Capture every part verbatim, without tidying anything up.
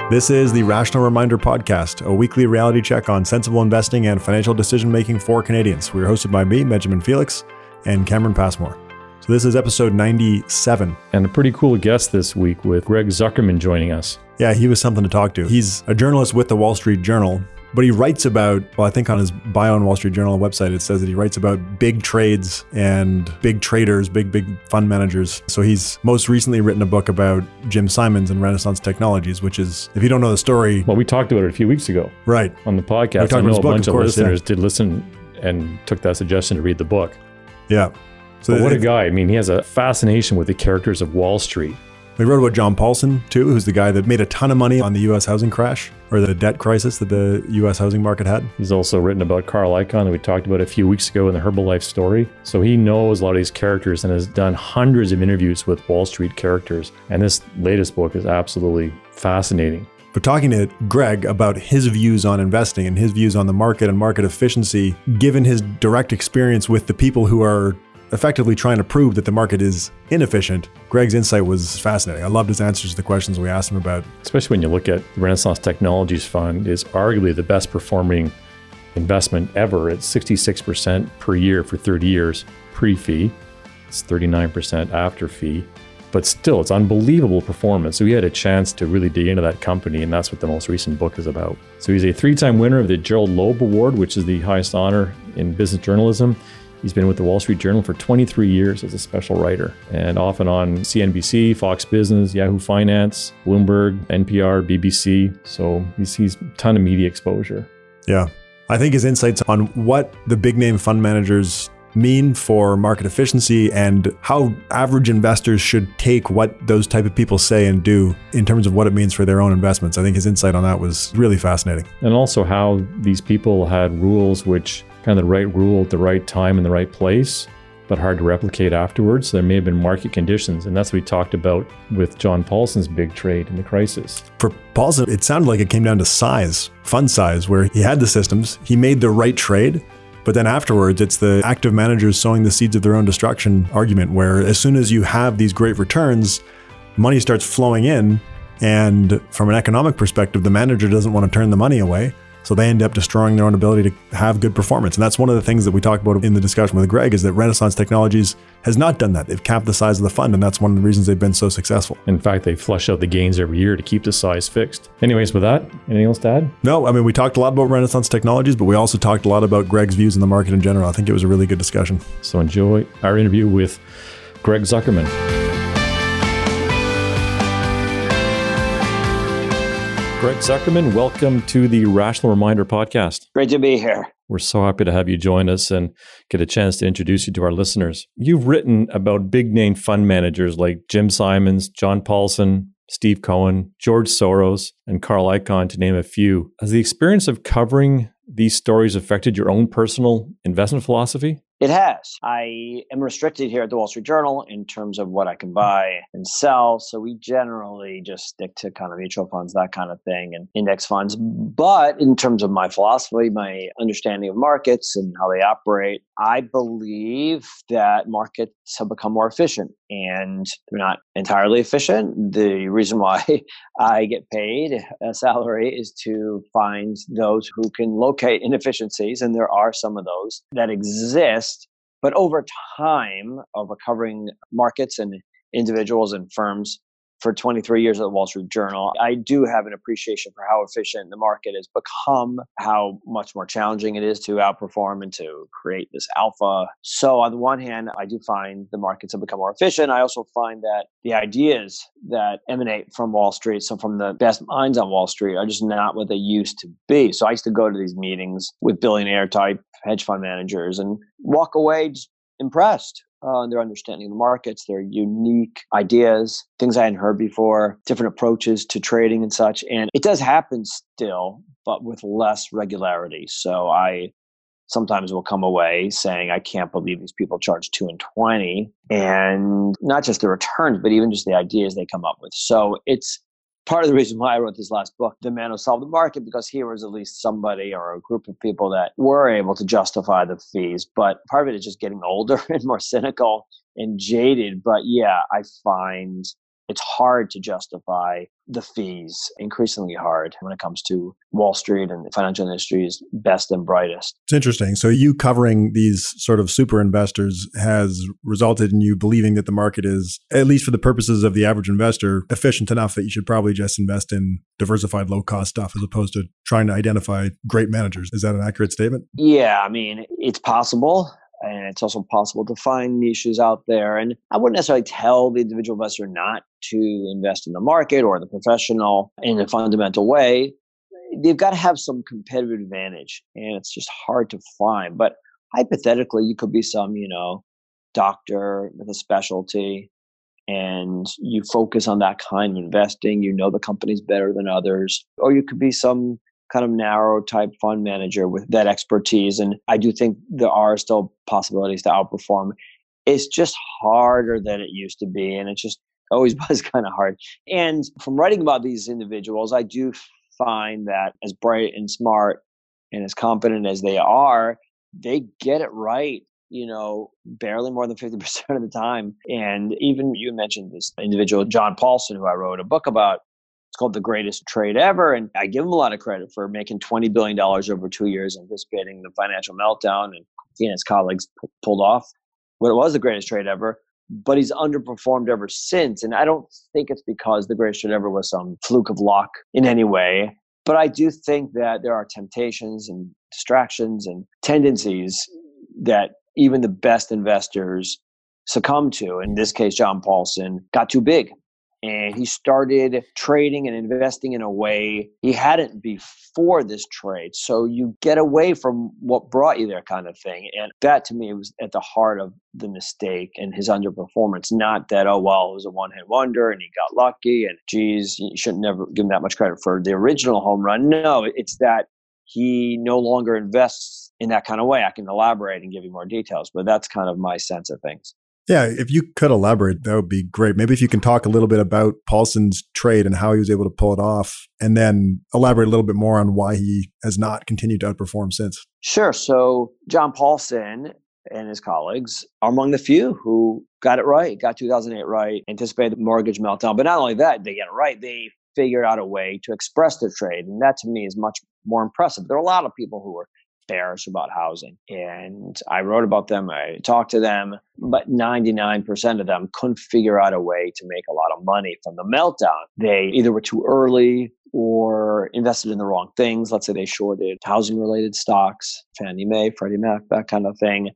This is the Rational Reminder Podcast, a weekly reality check on sensible investing and financial decision-making for Canadians. We're hosted by me, Benjamin Felix, and Cameron Passmore. So this is episode ninety-seven. And a pretty cool guest this week with Greg Zuckerman joining us. Yeah, he was something to talk to. He's a journalist with the Wall Street Journal, but he writes about, well, I think on his bio on Wall Street Journal website, it says that he writes about big trades and big traders, big, big fund managers. So he's most recently written a book about Jim Simons and Renaissance Technologies, which is, if you don't know the story. Well, we talked about it a few weeks ago. Right. On the podcast. I know a bunch of, of listeners yeah. did listen and took that suggestion to read the book. Yeah. So but what a guy. I mean, he has a fascination with the characters of Wall Street. We wrote about John Paulson, too, who's the guy that made a ton of money on the U S housing crash or the debt crisis that the U S housing market had. He's also written about Carl Icahn that we talked about a few weeks ago in the Herbalife story. So he knows a lot of these characters and has done hundreds of interviews with Wall Street characters. And this latest book is absolutely fascinating. But talking to Greg about his views on investing and his views on the market and market efficiency, given his direct experience with the people who are effectively trying to prove that the market is inefficient, Greg's insight was fascinating. I loved his answers to the questions we asked him about. Especially when you look at the Renaissance Technologies Fund is arguably the best performing investment ever at sixty-six percent per year for thirty years pre-fee. It's thirty-nine percent after fee. But still, it's unbelievable performance. So we had a chance to really dig into that company, and that's what the most recent book is about. So he's a three-time winner of the Gerald Loeb Award, which is the highest honor in business journalism. He's been with the Wall Street Journal for twenty-three years as a special writer, and often on C N B C, Fox Business, Yahoo Finance, Bloomberg, N P R, B B C. So he's, he's a ton of media exposure. Yeah. I think his insights on what the big name fund managers mean for market efficiency and how average investors should take what those type of people say and do in terms of what it means for their own investments. I think his insight on that was really fascinating. And also how these people had rules which kind of the right rule at the right time in the right place, but hard to replicate afterwards. So there may have been market conditions. And that's what we talked about with John Paulson's big trade in the crisis. For Paulson, it sounded like it came down to size, fund size, where he had the systems, he made the right trade, but then afterwards, it's the active managers sowing the seeds of their own destruction argument, where as soon as you have these great returns, money starts flowing in. And from an economic perspective, the manager doesn't want to turn the money away. So they end up destroying their own ability to have good performance. And that's one of the things that we talked about in the discussion with Greg is that Renaissance Technologies has not done that. They've capped the size of the fund, and that's one of the reasons they've been so successful. In fact, they flush out the gains every year to keep the size fixed. Anyways, with that, anything else to add? No, I mean, we talked a lot about Renaissance Technologies, but we also talked a lot about Greg's views in the market in general. I think it was a really good discussion. So enjoy our interview with Greg Zuckerman. Greg Zuckerman, welcome to the Rational Reminder Podcast. Great to be here. We're so happy to have you join us and get a chance to introduce you to our listeners. You've written about big name fund managers like Jim Simons, John Paulson, Steve Cohen, George Soros, and Carl Icahn, to name a few. Has the experience of covering these stories affected your own personal investment philosophy? It has. I am restricted here at the Wall Street Journal in terms of what I can buy and sell. So we generally just stick to kind of mutual funds, that kind of thing, and index funds. But in terms of my philosophy, my understanding of markets and how they operate, I believe that markets have become more efficient, and they're not entirely efficient. The reason why I get paid a salary is to find those who can locate inefficiencies, and there are some of those that exist. But over time of recovering markets and individuals and firms for twenty-three years at the Wall Street Journal, I do have an appreciation for how efficient the market has become, how much more challenging it is to outperform and to create this alpha. So on the one hand, I do find the markets have become more efficient. I also find that the ideas that emanate from Wall Street, so from the best minds on Wall Street, are just not what they used to be. So I used to go to these meetings with billionaire type hedge fund managers and walk away just impressed. Uh, their understanding of the markets, their unique ideas, things I hadn't heard before, different approaches to trading and such. And it does happen still, but with less regularity. So I sometimes will come away saying, I can't believe these people charge two and twenty. And not just the returns, but even just the ideas they come up with. So it's part of the reason why I wrote this last book, The Man Who Solved the Market, because here was at least somebody or a group of people that were able to justify the fees. But part of it is just getting older and more cynical and jaded. But yeah, I find it's hard to justify the fees, increasingly hard when it comes to Wall Street and the financial industry's best and brightest. It's interesting. So you covering these sort of super investors has resulted in you believing that the market is, at least for the purposes of the average investor, efficient enough that you should probably just invest in diversified low-cost stuff as opposed to trying to identify great managers. Is that an accurate statement? Yeah, I mean, it's possible. And it's also possible to find niches out there. And I wouldn't necessarily tell the individual investor not to invest in the market or the professional in a fundamental way. They've got to have some competitive advantage, and it's just hard to find. But hypothetically, you could be some, you know, doctor with a specialty, and you focus on that kind of investing. You know the company's better than others. Or you could be some kind of narrow type fund manager with that expertise. And I do think there are still possibilities to outperform. It's just harder than it used to be. And it just always was kind of hard. And from writing about these individuals, I do find that as bright and smart and as competent as they are, they get it right, you know, barely more than fifty percent of the time. And even you mentioned this individual, John Paulson, who I wrote a book about. It's called The Greatest Trade Ever. And I give him a lot of credit for making twenty billion dollars over two years, anticipating the financial meltdown. And he and his colleagues p- pulled off what it was the greatest trade ever. But he's underperformed ever since. And I don't think it's because the greatest trade ever was some fluke of luck in any way. But I do think that there are temptations and distractions and tendencies that even the best investors succumb to. In this case, John Paulson got too big. And he started trading and investing in a way he hadn't before this trade. So you get away from what brought you there kind of thing. And that to me was at the heart of the mistake and his underperformance. Not that, oh, well, it was a one-hit wonder and he got lucky and geez, you shouldn't never give him that much credit for the original home run. No, it's that he no longer invests in that kind of way. I can elaborate and give you more details, but that's kind of my sense of things. Yeah, if you could elaborate, that would be great. Maybe if you can talk a little bit about Paulson's trade and how he was able to pull it off, and then elaborate a little bit more on why he has not continued to outperform since. Sure. So John Paulson and his colleagues are among the few who got it right, got two thousand eight right, anticipated the mortgage meltdown. But not only that, they get it right. They figured out a way to express their trade. And that to me is much more impressive. There are a lot of people who are bearish about housing. And I wrote about them, I talked to them, but ninety-nine percent of them couldn't figure out a way to make a lot of money from the meltdown. They either were too early or invested in the wrong things. Let's say they shorted housing-related stocks, Fannie Mae, Freddie Mac, that kind of thing.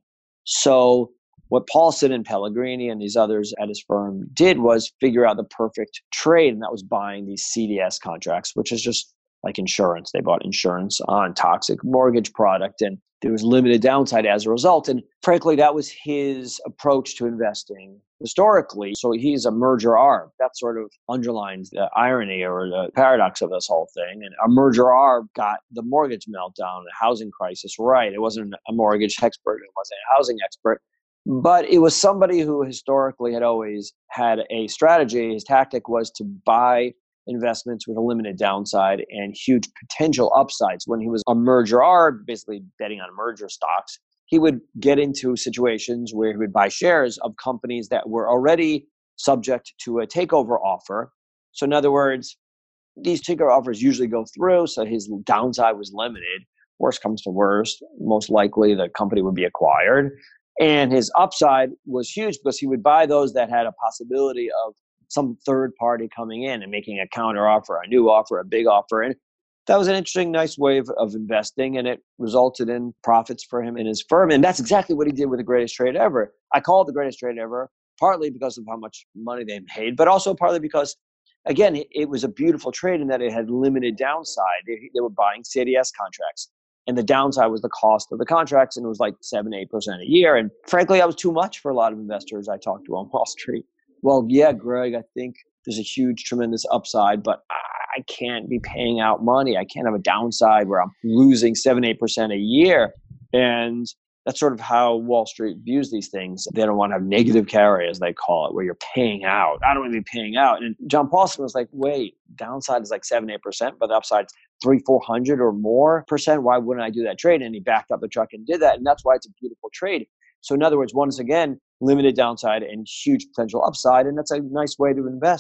So what Paulson and Pellegrini and these others at his firm did was figure out the perfect trade, and that was buying these C D S contracts, which is just like insurance. They bought insurance on toxic mortgage product, and there was limited downside as a result. And frankly, that was his approach to investing historically. So he's a merger arb. That sort of underlines the irony or the paradox of this whole thing. And a merger arb got the mortgage meltdown, the housing crisis right. It wasn't a mortgage expert. It wasn't a housing expert. But it was somebody who historically had always had a strategy. His tactic was to buy investments with a limited downside and huge potential upsides. When he was a merger arb, basically betting on merger stocks, he would get into situations where he would buy shares of companies that were already subject to a takeover offer. So in other words, these takeover offers usually go through, so his downside was limited. Worst comes to worst, most likely the company would be acquired. And his upside was huge because he would buy those that had a possibility of some third party coming in and making a counter offer, a new offer, a big offer. And that was an interesting, nice way of, of investing. And it resulted in profits for him and his firm. And that's exactly what he did with the greatest trade ever. I call it the greatest trade ever, partly because of how much money they made, but also partly because, again, it, it was a beautiful trade in that it had limited downside. They, they were buying C D S contracts. And the downside was the cost of the contracts. And it was like seven, eight percent a year. And frankly, that was too much for a lot of investors I talked to on Wall Street. Well, yeah, Greg, I think there's a huge, tremendous upside, but I can't be paying out money. I can't have a downside where I'm losing seven, eight percent a year. And that's sort of how Wall Street views these things. They don't want to have negative carry, as they call it, where you're paying out. I don't want to be paying out. And John Paulson was like, wait, downside is like seven, eight percent, but the upside's three, four hundred or more percent. Why wouldn't I do that trade? And he backed up the truck and did that. And that's why it's a beautiful trade. So in other words, once again, limited downside and huge potential upside. And that's a nice way to invest.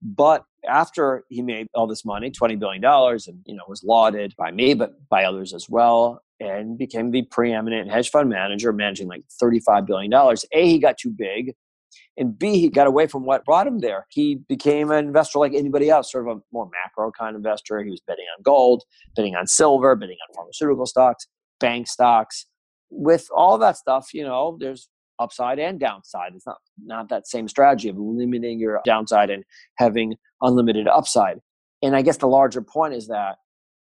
But after he made all this money, twenty billion dollars, and you know was lauded by me, but by others as well, and became the preeminent hedge fund manager, managing like thirty-five billion dollars. A, he got too big. And B, he got away from what brought him there. He became an investor like anybody else, sort of a more macro kind of investor. He was betting on gold, betting on silver, betting on pharmaceutical stocks, bank stocks. With all that stuff, you know, there's upside and downside. It's not, not that same strategy of limiting your downside and having unlimited upside. And I guess the larger point is that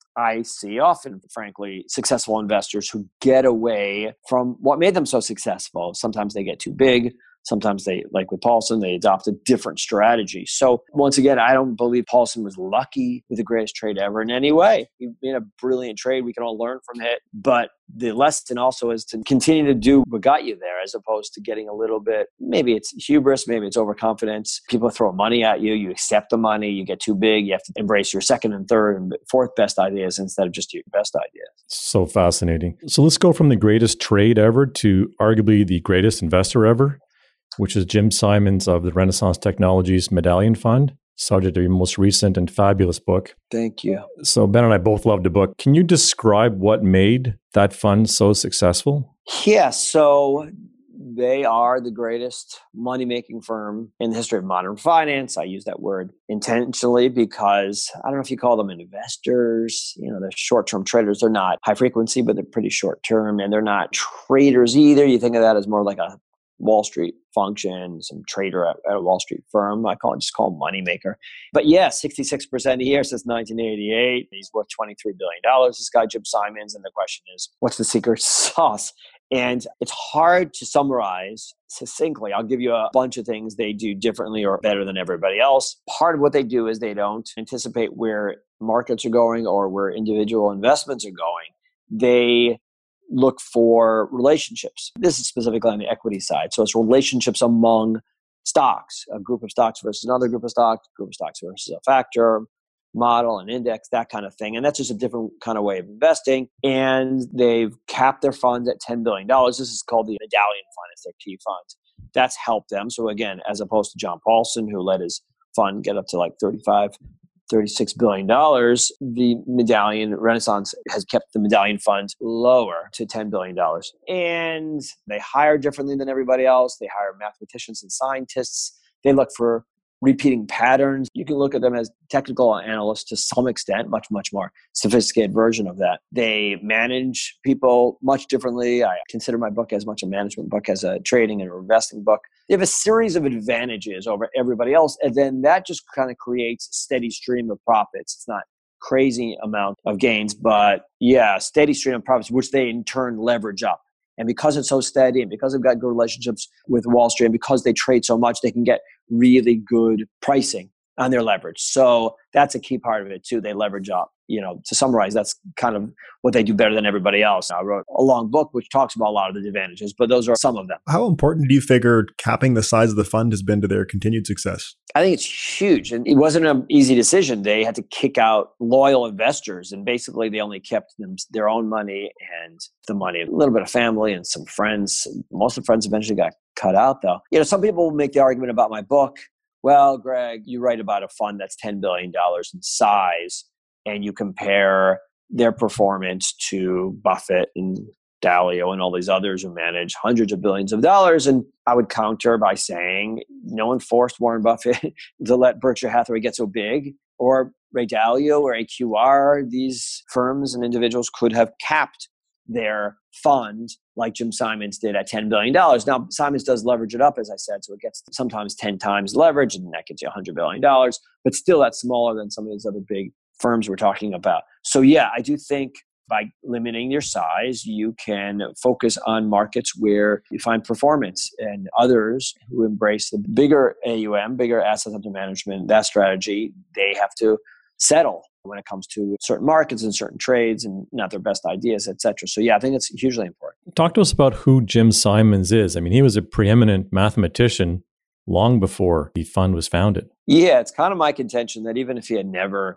I see often, frankly, successful investors who get away from what made them so successful. Sometimes they get too big. Sometimes they, like with Paulson, they adopt a different strategy. So once again, I don't believe Paulson was lucky with the greatest trade ever in any way. He made a brilliant trade. We can all learn from it. But the lesson also is to continue to do what got you there, as opposed to getting a little bit, maybe it's hubris, maybe it's overconfidence. People throw money at you. You accept the money. You get too big. You have to embrace your second and third and fourth best ideas instead of just your best ideas. So fascinating. So let's go from the greatest trade ever to arguably the greatest investor ever, which is Jim Simons of the Renaissance Technologies Medallion Fund, subject to your most recent and fabulous book. Thank you. So Ben and I both loved the book. Can you describe what made that fund so successful? Yeah, so they are the greatest money-making firm in the history of modern finance. I use that word intentionally because I don't know if you call them investors. You know, they're short-term traders. They're not high frequency, but they're pretty short-term, and they're not traders either. You think of that as more like a Wall Street function, some trader at, at a Wall Street firm. I call it just call money maker. But yeah, sixty-six percent a year since nineteen eighty-eight. He's worth twenty-three billion dollars, this guy, Jim Simons. And the question is, what's the secret sauce? And it's hard to summarize succinctly. I'll give you a bunch of things they do differently or better than everybody else. Part of what they do is they don't anticipate where markets are going or where individual investments are going. They look for relationships. This is specifically on the equity side. So it's relationships among stocks, a group of stocks versus another group of stocks, a group of stocks versus a factor, model, an index, that kind of thing. And that's just a different kind of way of investing. And they've capped their funds at ten billion dollars. This is called the Medallion Fund. It's their key fund. That's helped them. So again, as opposed to John Paulson, who let his fund get up to like thirty-five thirty-six billion dollars, the Medallion Renaissance has kept the Medallion Fund lower to ten billion dollars. And they hire differently than everybody else. They hire mathematicians and scientists. They look for repeating patterns. You can look at them as technical analysts to some extent, much, much more sophisticated version of that. They manage people much differently. I consider my book as much a management book as a trading and investing book. They have a series of advantages over everybody else, and then that just kind of creates a steady stream of profits. It's not crazy amount of gains, but yeah, steady stream of profits, which they in turn leverage up. And because it's so steady and because they've got good relationships with Wall Street and because they trade so much, they can get really good pricing on their leverage. So that's a key part of it too. They leverage up. You know, to summarize, that's kind of what they do better than everybody else. I wrote a long book which talks about a lot of the advantages, but those are some of them. How important do you figure capping the size of the fund has been to their continued success? I think it's huge. And it wasn't an easy decision. They had to kick out loyal investors, and basically they only kept them their own money and the money, a little bit of family and some friends. Most of the friends eventually got cut out though. You know, some people will make the argument about my book. Well, Greg, you write about a fund that's ten billion dollars in size, and you compare their performance to Buffett and Dalio and all these others who manage hundreds of billions of dollars. And I would counter by saying no one forced Warren Buffett to let Berkshire Hathaway get so big, or Ray Dalio or A Q R. These firms and individuals could have capped their fund like Jim Simons did at ten billion dollars. Now, Simons does leverage it up, as I said, so it gets sometimes ten times leverage, and that gets you one hundred billion dollars. But still, that's smaller than some of these other big firms we're talking about. So yeah, I do think by limiting your size, you can focus on markets where you find performance, and others who embrace the bigger A U M, bigger assets under management, that strategy, they have to settle when it comes to certain markets and certain trades and not their best ideas, et cetera. So yeah, I think it's hugely important. Talk to us about who Jim Simons is. I mean, he was a preeminent mathematician long before the fund was founded. Yeah, it's kind of my contention that even if he had never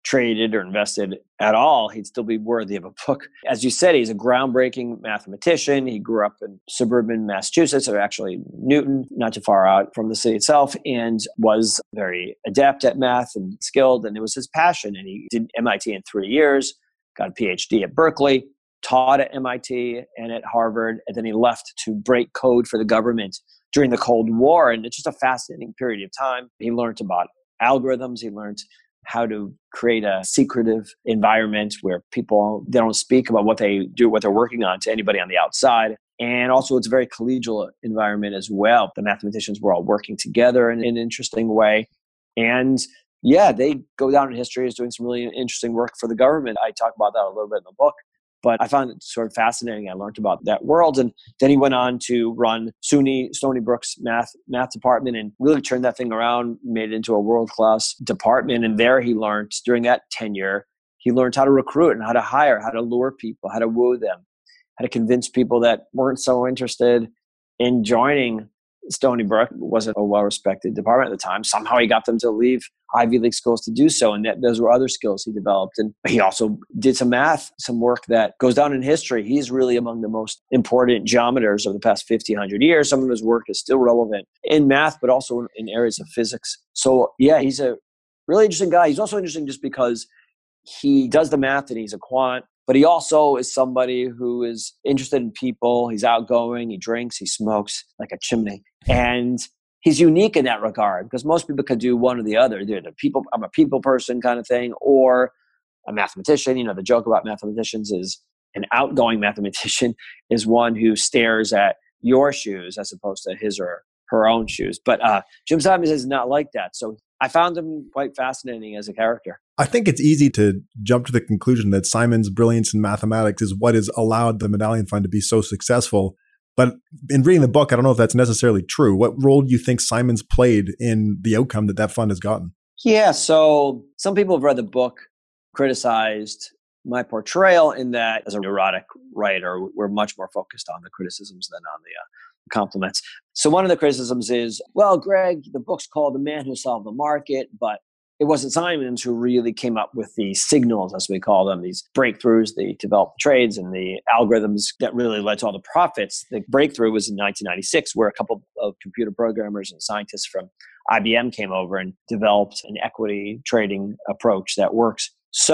traded or invested at all, he'd still be worthy of a book. As you said, he's a groundbreaking mathematician. He grew up in suburban Massachusetts, or actually Newton, not too far out from the city itself, and was very adept at math and skilled, and it was his passion. And he did M I T in three years, got a P H D at Berkeley, taught at M I T and at Harvard, and then he left to break code for the government during the Cold War. And it's just a fascinating period of time. He learned about algorithms. He learned how to create a secretive environment where people, they don't speak about what they do, what they're working on to anybody on the outside. And also it's a very collegial environment as well. The mathematicians were all working together in an interesting way. And yeah, they go down in history as doing some really interesting work for the government. I talk about that a little bit in the book. But I found it sort of fascinating. I learned about that world. And then he went on to run SUNY, Stony Brook's math math department, and really turned that thing around, made it into a world-class department. And there he learned, during that tenure, he learned how to recruit and how to hire, how to lure people, how to woo them, how to convince people that weren't so interested in joining Stony Brook. It wasn't a well-respected department at the time. Somehow he got them to leave Ivy League schools to do so. And that those were other skills he developed. And he also did some math, some work that goes down in history. He's really among the most important geometers of the past fifty, one hundred years. Some of his work is still relevant in math, but also in, in areas of physics. So yeah, he's a really interesting guy. He's also interesting just because he does the math and he's a quant, but he also is somebody who is interested in people. He's outgoing, he drinks, he smokes like a chimney. And he's unique in that regard because most people could do one or the other. They're the people, I'm a people person kind of thing, or a mathematician. You know, the joke about mathematicians is an outgoing mathematician is one who stares at your shoes as opposed to his or her own shoes. But uh, Jim Simons is not like that. So I found him quite fascinating as a character. I think it's easy to jump to the conclusion that Simon's brilliance in mathematics is what has allowed the Medallion Fund to be so successful. But in reading the book, I don't know if that's necessarily true. What role do you think Simons played in the outcome that that fund has gotten? Yeah, so some people have read the book, criticized my portrayal in that as a neurotic writer, we're much more focused on the criticisms than on the uh, compliments. So one of the criticisms is, well, Greg, the book's called The Man Who Solved the Market, but it wasn't Simons who really came up with the signals, as we call them, these breakthroughs, the developed trades and the algorithms that really led to all the profits. The breakthrough was in nineteen ninety-six, where a couple of computer programmers and scientists from I B M came over and developed an equity trading approach that works.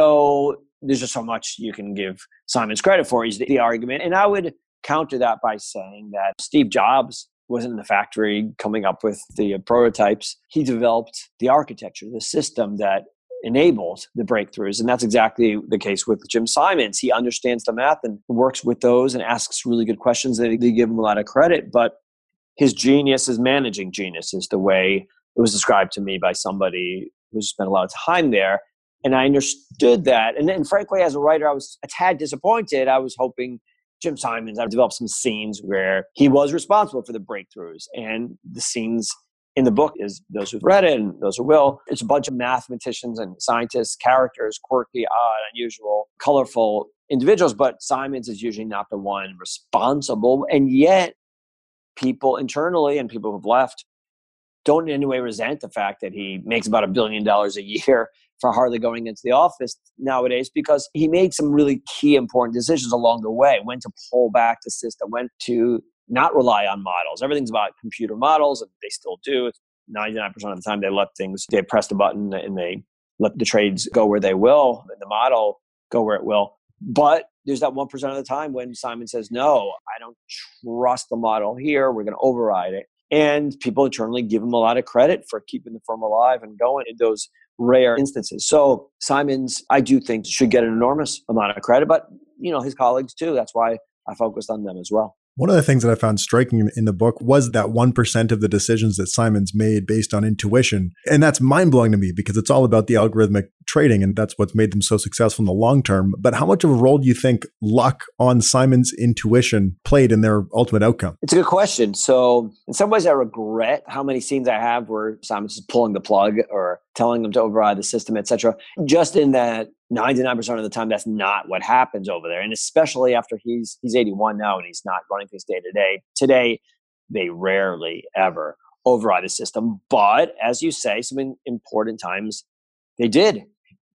So there's just so much you can give Simons credit for, is the, the argument. And I would counter that by saying that Steve Jobs wasn't in the factory coming up with the prototypes. He developed the architecture, the system that enables the breakthroughs. And that's exactly the case with Jim Simons. He understands the math and works with those and asks really good questions. They, they give him a lot of credit, but his genius is managing genius, is the way it was described to me by somebody who spent a lot of time there. And I understood that. And then frankly, as a writer, I was a tad disappointed. I was hoping Jim Simons, I've developed some scenes where he was responsible for the breakthroughs. And the scenes in the book is those who've read it and those who will. It's a bunch of mathematicians and scientists, characters, quirky, odd, unusual, colorful individuals. But Simons is usually not the one responsible. And yet people internally and people who've left don't in any way resent the fact that he makes about a billion dollars a year for hardly going into the office nowadays, because he made some really key important decisions along the way, when to pull back the system, when to not rely on models. Everything's about computer models, and they still do. ninety-nine percent of the time they let things, they press the button and they let the trades go where they will, and the model go where it will. But there's that one percent of the time when Simon says, no, I don't trust the model here. We're going to override it. And people internally give him a lot of credit for keeping the firm alive and going in those rare instances. So Simons, I do think, should get an enormous amount of credit, but you know, his colleagues too. That's why I focused on them as well. One of the things that I found striking in the book was that one percent of the decisions that Simons made based on intuition. And that's mind-blowing to me because it's all about the algorithmic trading, and that's what's made them so successful in the long term. But how much of a role do you think luck on Simons' intuition played in their ultimate outcome? It's a good question. So in some ways, I regret how many scenes I have where Simons is pulling the plug or telling them to override the system, et cetera. Just in that ninety-nine percent of the time, that's not what happens over there. And especially after he's he's eighty-one now and he's not running things day to day. Today, they rarely ever override the system. But as you say, some important times they did.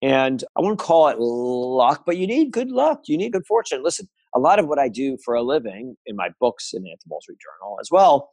And I wouldn't call it luck, but you need good luck. You need good fortune. Listen, a lot of what I do for a living in my books and at the Wall Street Journal as well,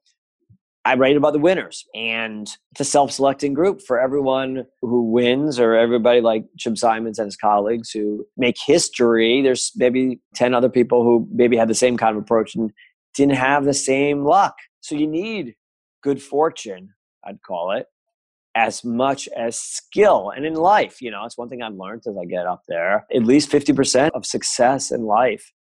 I write about the winners, and it's a self-selecting group for everyone who wins, or everybody like Jim Simons and his colleagues who make history. There's maybe ten other people who maybe had the same kind of approach and didn't have the same luck. So you need good fortune, I'd call it, as much as skill. And in life, you know, it's one thing I've learned as I get up there. At least fifty percent of success in life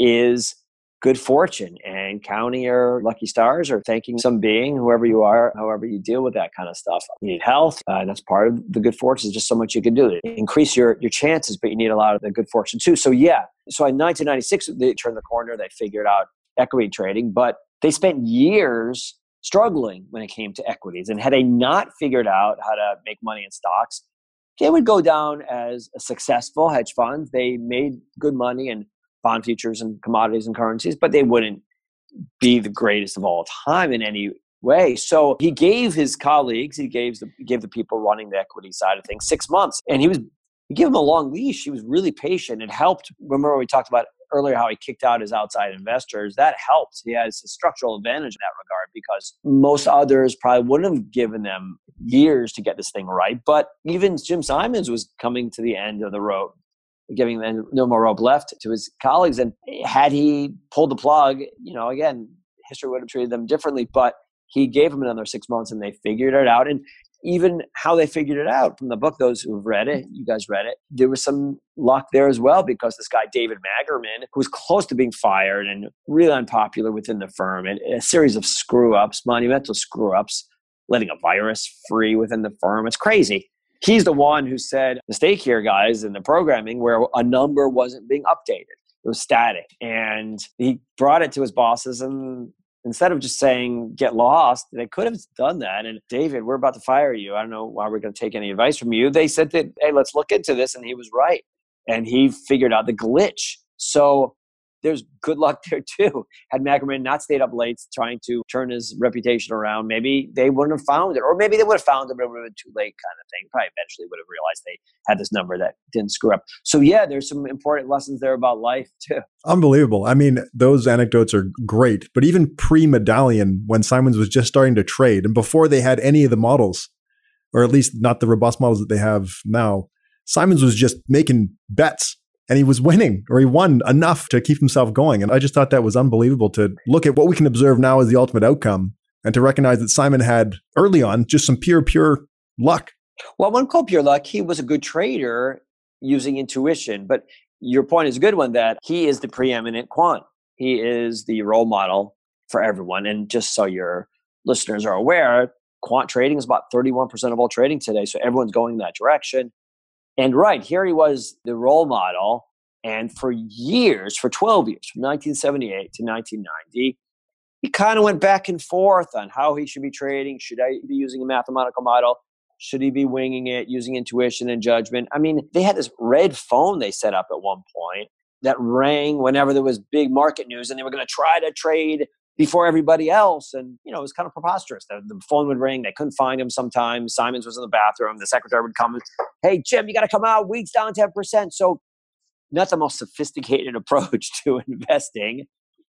is good fortune, and counting your lucky stars or thanking some being, whoever you are, however you deal with that kind of stuff. You need health. Uh, and that's part of the good fortune. There's just so much you can do to increase your, your chances, but you need a lot of the good fortune too. So yeah, so in nineteen ninety-six, they turned the corner. They figured out equity trading, but they spent years struggling when it came to equities. And had they not figured out how to make money in stocks, they would go down as a successful hedge fund. They made good money in bond futures and commodities and currencies, but they wouldn't be the greatest of all time in any way. So he gave his colleagues, he gave the, he gave the people running the equity side of things six months. And he was, he gave them a long leash. He was really patient. It helped. Remember we talked about earlier how he kicked out his outside investors. That helped. He has a structural advantage in that regard because most others probably wouldn't have given them years to get this thing right. But even Jim Simons was coming to the end of the road, giving them no more rope left to his colleagues. And had he pulled the plug, you know, again, history would have treated them differently, but he gave them another six months and they figured it out. And even how they figured it out from the book, those who've read it, you guys read it, there was some luck there as well, because this guy, David Magerman, who was close to being fired and really unpopular within the firm, and a series of screw-ups, monumental screw-ups, letting a virus free within the firm. It's crazy. He's the one who said, the stake here, guys, in the programming where a number wasn't being updated. It was static. And he brought it to his bosses, and instead of just saying, get lost, they could have done that. And David, we're about to fire you. I don't know why we're going to take any advice from you. They said that, hey, let's look into this. And he was right. And he figured out the glitch. So there's good luck there too. Had Magerman not stayed up late trying to turn his reputation around, maybe they wouldn't have found it. Or maybe they would have found it, but it would have been too late kind of thing. Probably eventually would have realized they had this number that didn't screw up. So yeah, there's some important lessons there about life too. Unbelievable. I mean, those anecdotes are great. But even pre-Medallion, when Simons was just starting to trade, and before they had any of the models, or at least not the robust models that they have now, Simons was just making bets. And he was winning, or he won enough to keep himself going. And I just thought that was unbelievable to look at what we can observe now as the ultimate outcome and to recognize that Simon had early on just some pure, pure luck. Well, I wouldn't call pure luck. He was a good trader using intuition. But your point is a good one, that he is the preeminent quant. He is the role model for everyone. And just so your listeners are aware, quant trading is about thirty-one percent of all trading today. So everyone's going in that direction. And right, here he was the role model. And for years, for twelve years, from nineteen seventy-eight to nineteen ninety, he kind of went back and forth on how he should be trading. Should I be using a mathematical model? Should he be winging it, using intuition and judgment? I mean, they had this red phone they set up at one point that rang whenever there was big market news, and they were going to try to trade before everybody else. And, you know, it was kind of preposterous. The, the phone would ring. They couldn't find him sometimes. Simons was in the bathroom. The secretary would come and, hey, Jim, you got to come out. Wheat's down ten percent. So not the most sophisticated approach to investing,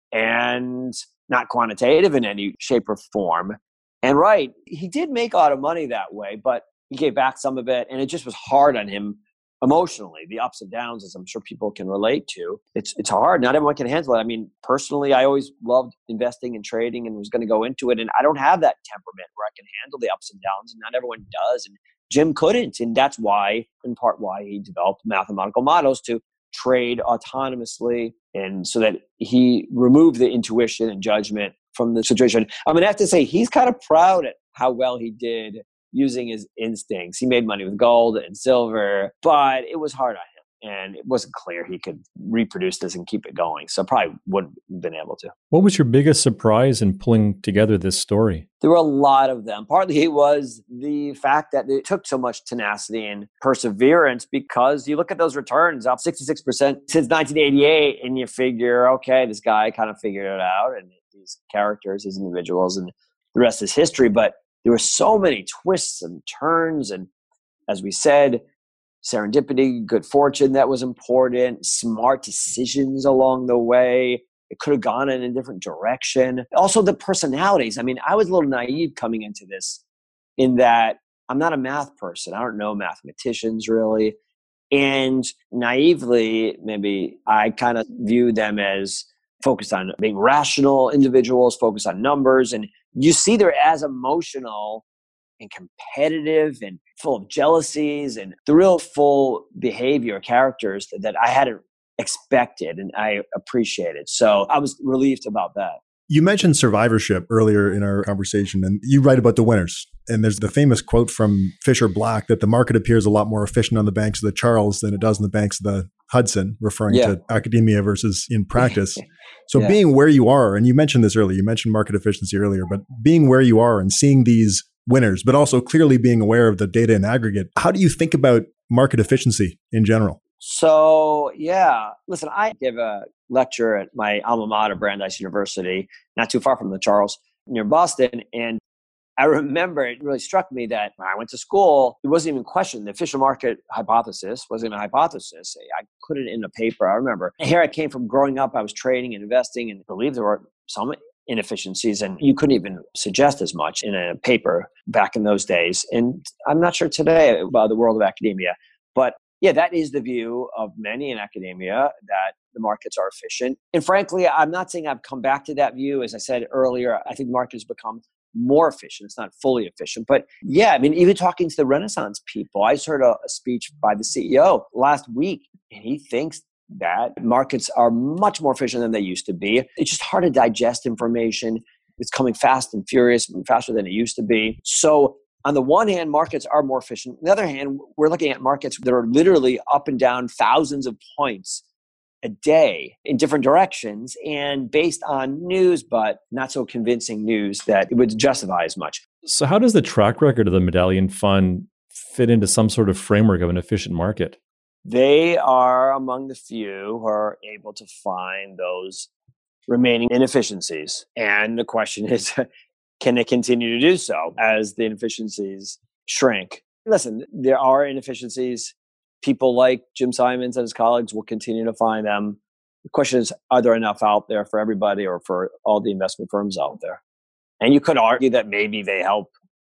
and not quantitative in any shape or form. And right, he did make a lot of money that way, but he gave back some of it. And it just was hard on him emotionally, the ups and downs, as I'm sure people can relate to. It's it's hard. Not everyone can handle it. I mean, personally, I always loved investing and trading and was going to go into it. And I don't have that temperament where I can handle the ups and downs, and not everyone does. And Jim couldn't. And that's why, in part, why he developed mathematical models to trade autonomously, and so that he removed the intuition and judgment from the situation. I mean, I have to say, he's kind of proud at how well he did using his instincts. He made money with gold and silver, but it was hard on him. And it wasn't clear he could reproduce this and keep it going. So probably wouldn't have been able to. What was your biggest surprise in pulling together this story? There were a lot of them. Partly it was the fact that it took so much tenacity and perseverance, because you look at those returns up sixty-six percent since nineteen eighty-eight, and you figure, okay, this guy kind of figured it out, and these characters, these individuals, and the rest is history. But there were so many twists and turns. And as we said, serendipity, good fortune that was important, smart decisions along the way. It could have gone in a different direction. Also, the personalities. I mean, I was a little naive coming into this in that I'm not a math person. I don't know mathematicians really. And naively, maybe I kind of view them as focused on being rational individuals, focused on numbers. And you see they're as emotional and competitive and full of jealousies and the real full behavior characters that, that I hadn't expected and I appreciated. So I was relieved about that. You mentioned survivorship earlier in our conversation, and you write about the winners. And there's the famous quote from Fisher Black that the market appears a lot more efficient on the banks of the Charles than it does on the banks of the Hudson, referring yeah. to academia versus in practice. So yeah. being where you are, and you mentioned this earlier, you mentioned market efficiency earlier, but being where you are and seeing these winners, but also clearly being aware of the data in aggregate, how do you think about market efficiency in general? So, yeah, listen, I give a lecture at my alma mater, Brandeis University, not too far from the Charles, near Boston. And I remember it really struck me that when I went to school, it wasn't even questioned. The official market hypothesis wasn't even a hypothesis. I put it in a paper. I remember. And here I came from growing up. I was trading and investing and believed there were some inefficiencies, and you couldn't even suggest as much in a paper back in those days. And I'm not sure today about the world of academia, but yeah, that is the view of many in academia, that the markets are efficient. And frankly, I'm not saying I've come back to that view. As I said earlier, I think the market has become more efficient. It's not fully efficient. But yeah, I mean, even talking to the Renaissance people, I just heard a, a speech by the C E O last week, and he thinks that markets are much more efficient than they used to be. It's just hard to digest information. It's coming fast and furious, faster than it used to be. So on the one hand, markets are more efficient. On the other hand, we're looking at markets that are literally up and down thousands of points a day in different directions and based on news, but not so convincing news that it would justify as much. So how does the track record of the Medallion Fund fit into some sort of framework of an efficient market? They are among the few who are able to find those remaining inefficiencies. And the question is, can they continue to do so as the inefficiencies shrink? Listen, there are inefficiencies. People like Jim Simons and his colleagues will continue to find them. The question is, are there enough out there for everybody or for all the investment firms out there? And you could argue that maybe they help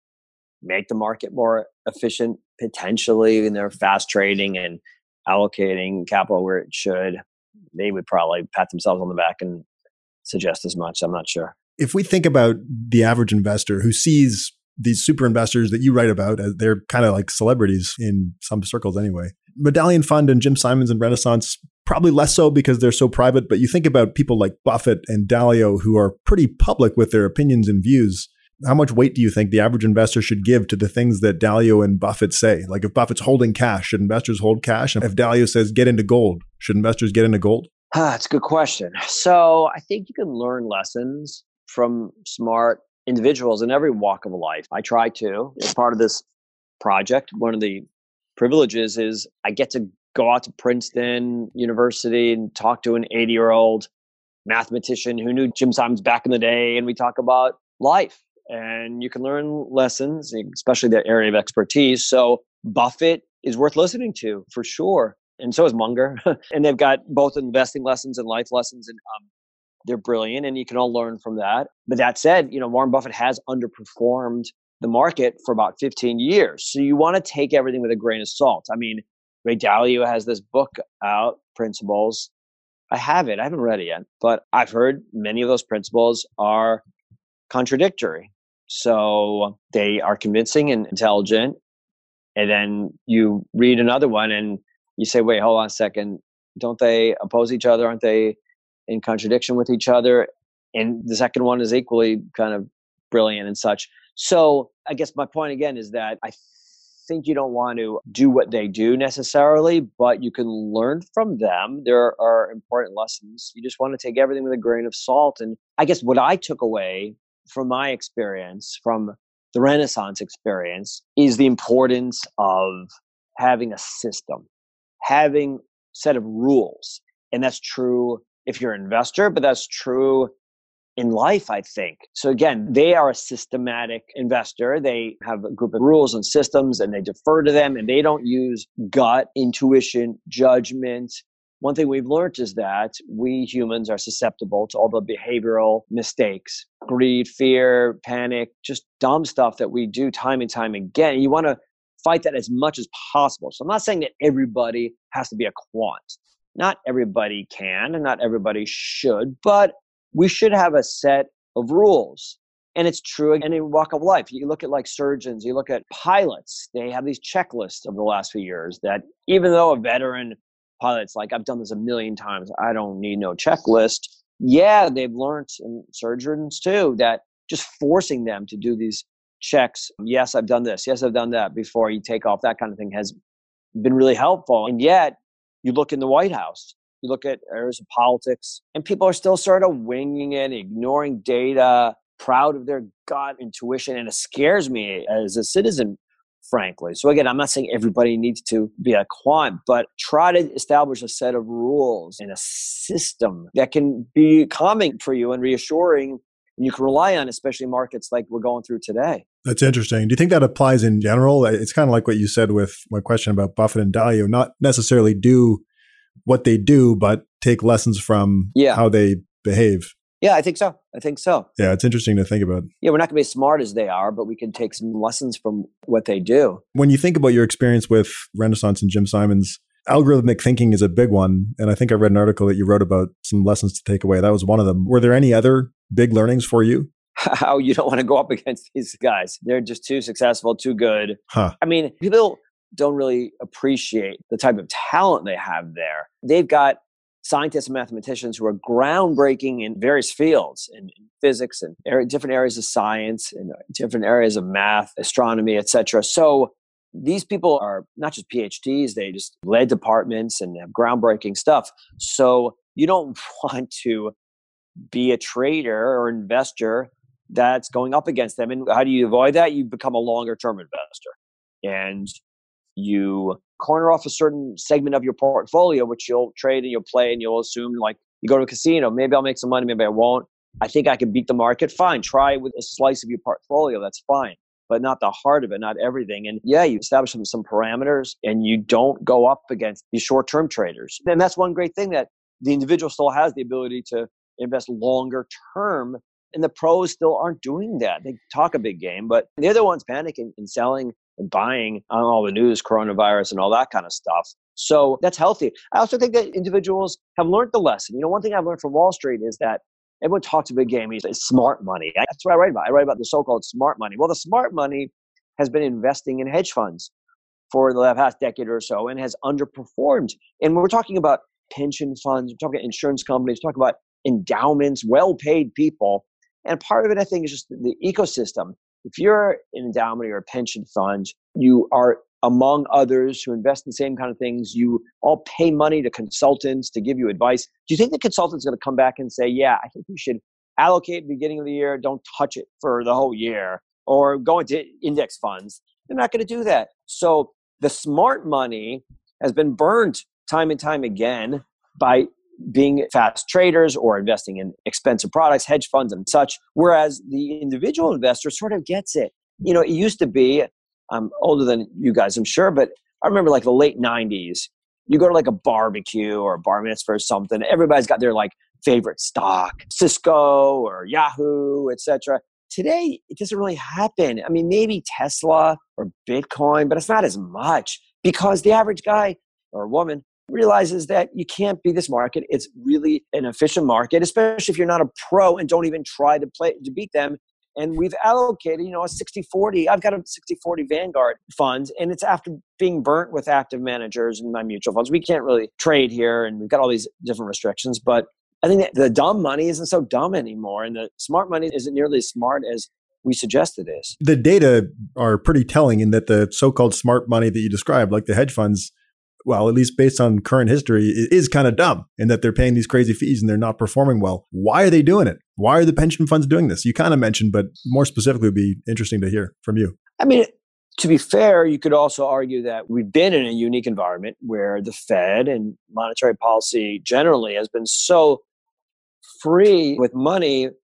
make the market more efficient, potentially, in their fast trading and allocating capital where it should. They would probably pat themselves on the back and suggest as much. I'm not sure. If we think about the average investor who sees these super investors that you write about, as they're kind of like celebrities in some circles anyway, Medallion Fund and Jim Simons and Renaissance, probably less so because they're so private, but you think about people like Buffett and Dalio who are pretty public with their opinions and views. How much weight do you think the average investor should give to the things that Dalio and Buffett say? Like if Buffett's holding cash, should investors hold cash? And if Dalio says get into gold, should investors get into gold? Ah, that's a good question. So I think you can learn lessons from smart individuals in every walk of life. I try to. As part of this project, one of the privileges is I get to go out to Princeton University and talk to an eighty-year-old mathematician who knew Jim Simons back in the day, and we talk about life. And you can learn lessons, especially their area of expertise. So Buffett is worth listening to for sure. And so is Munger. And they've got both investing lessons and life lessons, and um, they're brilliant, and you can all learn from that. But that said, you know, Warren Buffett has underperformed the market for about fifteen years. So you want to take everything with a grain of salt. I mean, Ray Dalio has this book out, Principles. I have it. I haven't read it yet, but I've heard many of those principles are contradictory. So they are convincing and intelligent. And then you read another one and you say, wait, hold on a second. Don't they oppose each other? Aren't they in contradiction with each other? And the second one is equally kind of brilliant and such. So I guess my point again is that I think you don't want to do what they do necessarily, but you can learn from them. There are important lessons. You just want to take everything with a grain of salt. And I guess what I took away from my experience, from the Renaissance experience, is the importance of having a system, having a set of rules. And that's true if you're an investor, but that's true in life, I think. So again, they are a systematic investor. They have a group of rules and systems and they defer to them and they don't use gut, intuition, judgment. One thing we've learned is that we humans are susceptible to all the behavioral mistakes, greed, fear, panic, just dumb stuff that we do time and time again. You want to fight that as much as possible. So I'm not saying that everybody has to be a quant. Not everybody can and not everybody should, but we should have a set of rules. And it's true in any walk of life. You look at like surgeons, you look at pilots, they have these checklists over the last few years that even though a veteran pilot's like, I've done this a million times, I don't need no checklist. Yeah, they've learned, and surgeons too, that just forcing them to do these checks, yes, I've done this, yes, I've done that before you take off, that kind of thing has been really helpful. And yet, you look in the White House, you look at areas of politics, and people are still sort of winging it, ignoring data, proud of their gut intuition, and it scares me as a citizen, frankly. So again, I'm not saying everybody needs to be a quant, but try to establish a set of rules and a system that can be calming for you and reassuring, and you can rely on, especially in markets like we're going through today. That's interesting. Do you think that applies in general? It's kind of like what you said with my question about Buffett and Dalio, not necessarily do what they do, but take lessons from yeah. how they behave. Yeah, I think so. I think so. Yeah, it's interesting to think about. Yeah, we're not going to be as smart as they are, but we can take some lessons from what they do. When you think about your experience with Renaissance and Jim Simons, algorithmic thinking is a big one. And I think I read an article that you wrote about some lessons to take away. That was one of them. Were there any other big learnings for you? How you don't want to go up against these guys. They're just too successful, too good. Huh. I mean, people don't really appreciate the type of talent they have there. They've got scientists and mathematicians who are groundbreaking in various fields, in, in physics and er- different areas of science and different areas of math, astronomy, et cetera. So these people are not just PhDs, they just led departments and have groundbreaking stuff. So you don't want to be a trader or investor that's going up against them. And how do you avoid that? You become a longer term investor and you corner off a certain segment of your portfolio, which you'll trade and you'll play and you'll assume like you go to a casino, maybe I'll make some money, maybe I won't. I think I can beat the market. Fine. Try with a slice of your portfolio. That's fine, but not the heart of it, not everything. And yeah, you establish some, some parameters and you don't go up against these short-term traders. And that's one great thing, that the individual still has the ability to invest longer term. And the pros still aren't doing that. They talk a big game, but they're the ones panicking and selling and buying on all the news, coronavirus and all that kind of stuff. So that's healthy. I also think that individuals have learned the lesson. You know, one thing I've learned from Wall Street is that everyone talks a big game. It's smart money. That's what I write about. I write about the so-called smart money. Well, the smart money has been investing in hedge funds for the past decade or so and has underperformed. And when we're talking about pension funds, we're talking about insurance companies, we're talking about endowments, well-paid people. And part of it, I think, is just the ecosystem. If you're an endowment or a pension fund, you are among others who invest in the same kind of things. You all pay money to consultants to give you advice. Do you think the consultant's going to come back and say, yeah, I think we should allocate at the beginning of the year, don't touch it for the whole year, or go into index funds? They're not going to do that. So the smart money has been burned time and time again by being fast traders or investing in expensive products, hedge funds and such, whereas the individual investor sort of gets it. You know, it used to be, I'm older than you guys, I'm sure, but I remember like the late nineties, you go to like a barbecue or a bar mitzvah or something, everybody's got their like favorite stock, Cisco or Yahoo, et cetera. Today, it doesn't really happen. I mean, maybe Tesla or Bitcoin, but it's not as much because the average guy or woman realizes that you can't beat this market. It's really an efficient market, especially if you're not a pro and don't even try to play to beat them. And we've allocated, you know, a sixty forty. I've got a sixty forty Vanguard fund, and it's after being burnt with active managers in my mutual funds. We can't really trade here, and we've got all these different restrictions. But I think that the dumb money isn't so dumb anymore, and the smart money isn't nearly as smart as we suggest it is. The data are pretty telling in that the so-called smart money that you described, like the hedge funds, well, at least based on current history, it is kind of dumb in that they're paying these crazy fees and they're not performing well. Why are they doing it? Why are the pension funds doing this? You kind of mentioned, but more specifically would be interesting to hear from you. I mean, to be fair, you could also argue that we've been in a unique environment where the Fed and monetary policy generally has been so free with money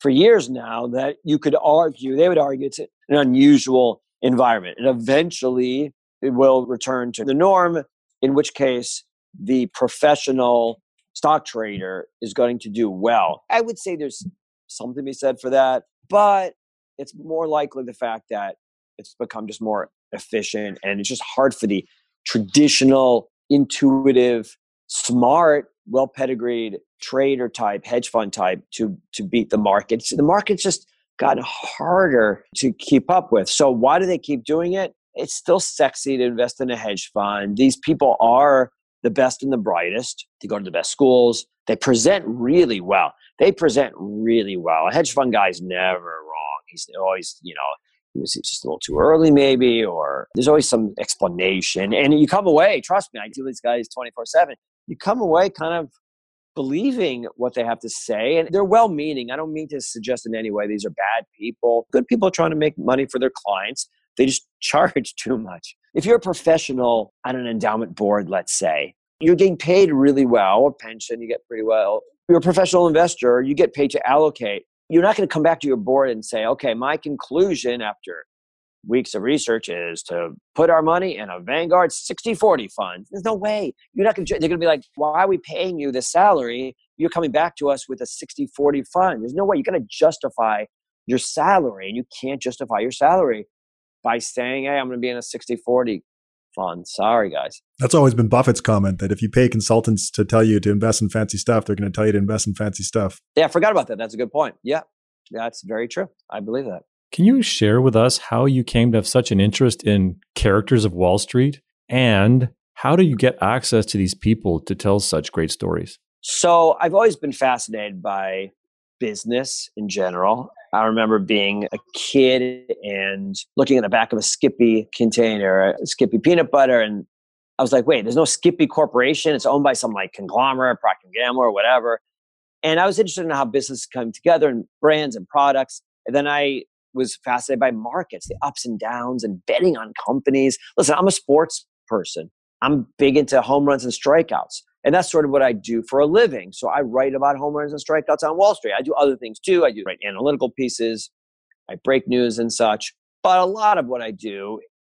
for years now that you could argue, they would argue it's an unusual environment. And eventually it will return to the norm, in which case the professional stock trader is going to do well. I would say there's something to be said for that, but it's more likely the fact that it's become just more efficient, and it's just hard for the traditional, intuitive, smart, well pedigreed trader type, hedge fund type to to beat the market. So the market's just gotten harder to keep up with. So why do they keep doing it? It's still sexy to invest in a hedge fund. These people are the best and the brightest. They go to the best schools. They present really well. They present really well. A hedge fund guy's never wrong. He's always, you know, it was just a little too early maybe, or there's always some explanation. And you come away, trust me, I deal with these guys twenty-four seven. You come away kind of believing what they have to say. And they're well-meaning. I don't mean to suggest in any way these are bad people. Good people trying to make money for their clients. They just charge too much. If you're a professional on an endowment board, let's say, you're getting paid really well, or pension, you get pretty well. You're a professional investor, you get paid to allocate. You're not going to come back to your board and say, okay, my conclusion after weeks of research is to put our money in a Vanguard sixty forty fund. There's no way. You're not going to, they're going to be like, why are we paying you this salary? You're coming back to us with a sixty forty fund. There's no way. You're going to justify your salary, and you can't justify your salary by saying, hey, I'm going to be in a sixty forty fund. Sorry, guys. That's always been Buffett's comment, that if you pay consultants to tell you to invest in fancy stuff, they're going to tell you to invest in fancy stuff. Yeah, I forgot about that. That's a good point. Yeah, that's very true. I believe that. Can you share with us how you came to have such an interest in characters of Wall Street, and how do you get access to these people to tell such great stories? So I've always been fascinated by business in general. I remember being a kid and looking at the back of a Skippy container, a Skippy peanut butter, and I was like, wait, there's no Skippy Corporation. It's owned by some like conglomerate, Procter and Gamble or whatever. And I was interested in how businesses come together and brands and products. And then I was fascinated by markets, the ups and downs, and betting on companies. Listen, I'm a sports person. I'm big into home runs and strikeouts. And that's sort of what I do for a living. So I write about home runs and strikeouts on Wall Street. I do other things too. I do write analytical pieces. I break news and such. But a lot of what I do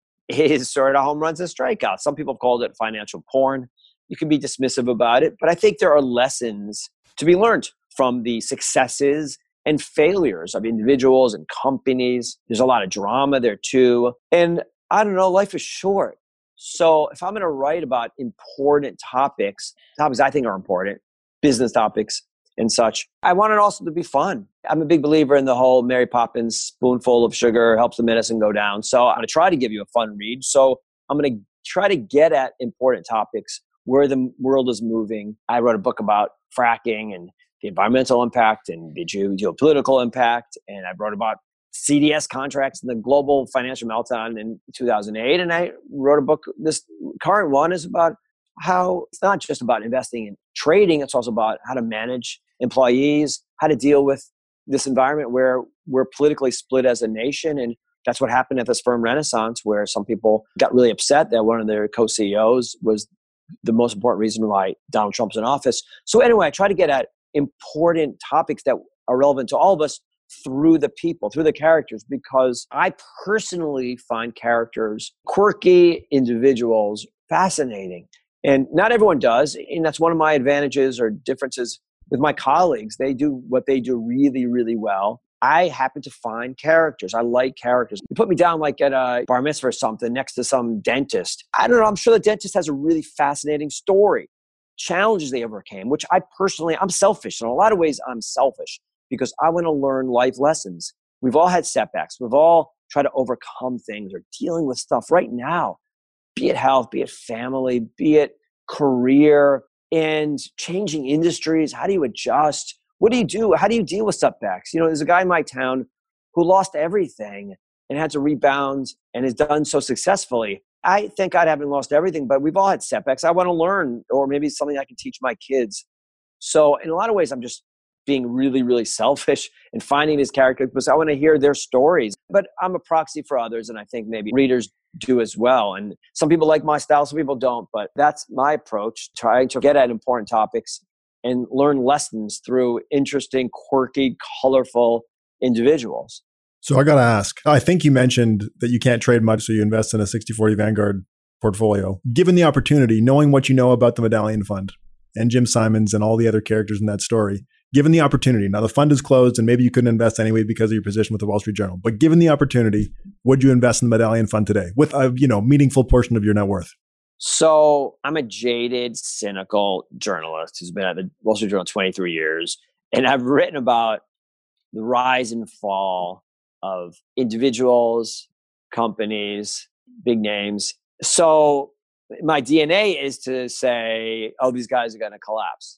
is sort of home runs and strikeouts. Some people have called it financial porn. You can be dismissive about it. But I think there are lessons to be learned from the successes and failures of individuals and companies. There's a lot of drama there too. And I don't know, life is short. So if I'm going to write about important topics, topics I think are important, business topics and such, I want it also to be fun. I'm a big believer in the whole Mary Poppins spoonful of sugar helps the medicine go down. So I'm going to try to give you a fun read. So I'm going to try to get at important topics, where the world is moving. I wrote a book about fracking and the environmental impact and the geo- geopolitical impact. And I wrote about C D S contracts and the global financial meltdown in two thousand eight. And I wrote a book, this current one is about how it's not just about investing in trading, it's also about how to manage employees, how to deal with this environment where we're politically split as a nation. And that's what happened at this firm Renaissance, where some people got really upset that one of their co-C E Os was the most important reason why Donald Trump's in office. So anyway, I try to get at important topics that are relevant to all of us through the people, through the characters, because I personally find characters, quirky individuals, fascinating. And not everyone does. And that's one of my advantages or differences with my colleagues. They do what they do really, really well. I happen to find characters. I like characters. You put me down like at a bar mitzvah or something next to some dentist. I don't know. I'm sure the dentist has a really fascinating story, challenges they overcame, which I personally, I'm selfish. In a lot of ways, I'm selfish because I want to learn life lessons. We've all had setbacks. We've all tried to overcome things or dealing with stuff right now, be it health, be it family, be it career, and changing industries. How do you adjust? What do you do? How do you deal with setbacks? You know, there's a guy in my town who lost everything and had to rebound and has done so successfully. I thank God I haven't lost everything, but we've all had setbacks. I want to learn, or maybe it's something I can teach my kids. So in a lot of ways, I'm just being really, really selfish and finding these characters because I want to hear their stories. But I'm a proxy for others, and I think maybe readers do as well. And some people like my style, some people don't. But that's my approach, trying to get at important topics and learn lessons through interesting, quirky, colorful individuals. So I got to ask, I think you mentioned that you can't trade much, so you invest in a sixty forty Vanguard portfolio. Given the opportunity, knowing what you know about the Medallion Fund and Jim Simons and all the other characters in that story, given the opportunity, now the fund is closed and maybe you couldn't invest anyway because of your position with the Wall Street Journal, but given the opportunity, would you invest in the Medallion Fund today with a you know meaningful portion of your net worth? So I'm a jaded, cynical journalist who's been at the Wall Street Journal twenty-three years, and I've written about the rise and fall of individuals, companies, big names. So my D N A is to say, oh, these guys are going to collapse.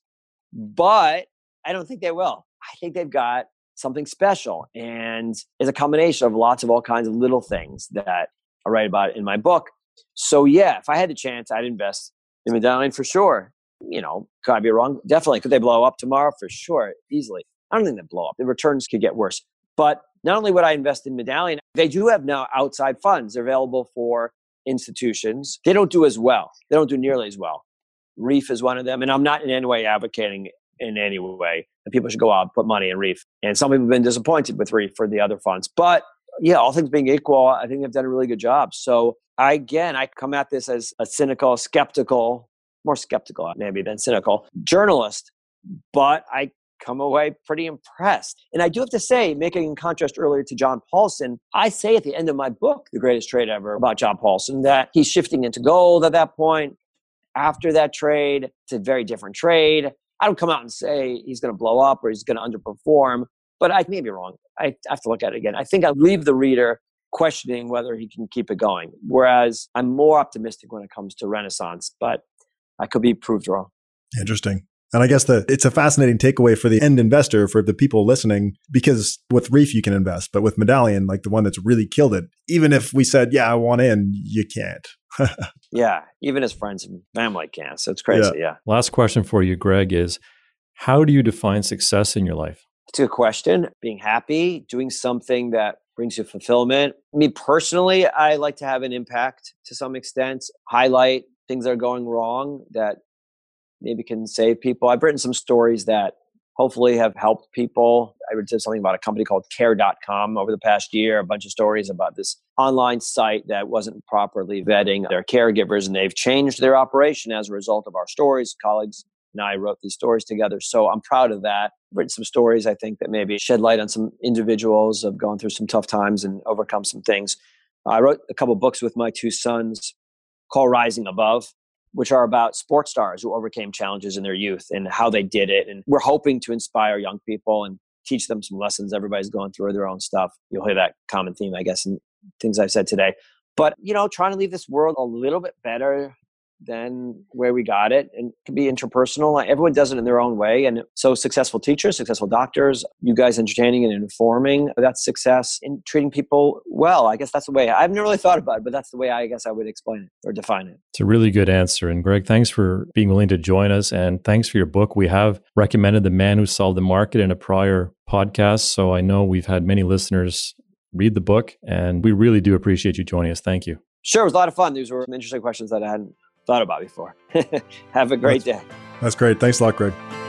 But I don't think they will. I think they've got something special. And it's a combination of lots of all kinds of little things that I write about in my book. So yeah, if I had the chance, I'd invest in Medallion for sure. You know, could I be wrong? Definitely. Could they blow up tomorrow? For sure. Easily. I don't think they blow up. The returns could get worse. But not only would I invest in Medallion, they do have now outside funds available for institutions. They don't do as well. They don't do nearly as well. Reef is one of them. And I'm not in any way advocating in any way that people should go out and put money in Reef. And some people have been disappointed with Reef for the other funds. But yeah, all things being equal, I think they've done a really good job. So I, again, I come at this as a cynical, skeptical, more skeptical maybe than cynical journalist. But I come away pretty impressed. And I do have to say, making a contrast earlier to John Paulson, I say at the end of my book, The Greatest Trade Ever, about John Paulson, that he's shifting into gold at that point. After that trade, it's a very different trade. I don't come out and say he's going to blow up or he's going to underperform, but I may be wrong. I have to look at it again. I think I leave the reader questioning whether he can keep it going, whereas I'm more optimistic when it comes to Renaissance, but I could be proved wrong. Interesting. And I guess that it's a fascinating takeaway for the end investor, for the people listening, because with Reef you can invest, but with Medallion, like the one that's really killed it, even if we said, yeah, I want in, you can't. Yeah, even his friends and family can't. So it's crazy, yeah. yeah. Last question for you, Greg, is how do you define success in your life? It's a good question. Being happy, doing something that brings you fulfillment. Me personally, I like to have an impact to some extent, highlight things that are going wrong that maybe can save people. I've written some stories that hopefully have helped people. I did something about a company called care dot com over the past year, a bunch of stories about this online site that wasn't properly vetting their caregivers, and they've changed their operation as a result of our stories. Colleagues and I wrote these stories together. So I'm proud of that. I've written some stories, I think, that maybe shed light on some individuals who have gone through some tough times and overcome some things. I wrote a couple books with my two sons called Rising Above, which are about sports stars who overcame challenges in their youth and how they did it. And we're hoping to inspire young people and teach them some lessons. Everybody's going through their own stuff. You'll hear that common theme, I guess, in things I've said today. But, you know, trying to leave this world a little bit better than where we got it. And it can be interpersonal. Like, everyone does it in their own way. And so successful teachers, successful doctors, you guys entertaining and informing, that's success in treating people well. I guess that's the way, I've never really thought about it, but that's the way I guess I would explain it or define it. It's a really good answer. And Greg, thanks for being willing to join us. And thanks for your book. We have recommended The Man Who Solved the Market in a prior podcast. So I know we've had many listeners read the book, and we really do appreciate you joining us. Thank you. Sure. It was a lot of fun. These were some interesting questions that I hadn't thought about before. Have a great that's, day. That's great. Thanks a lot, Greg.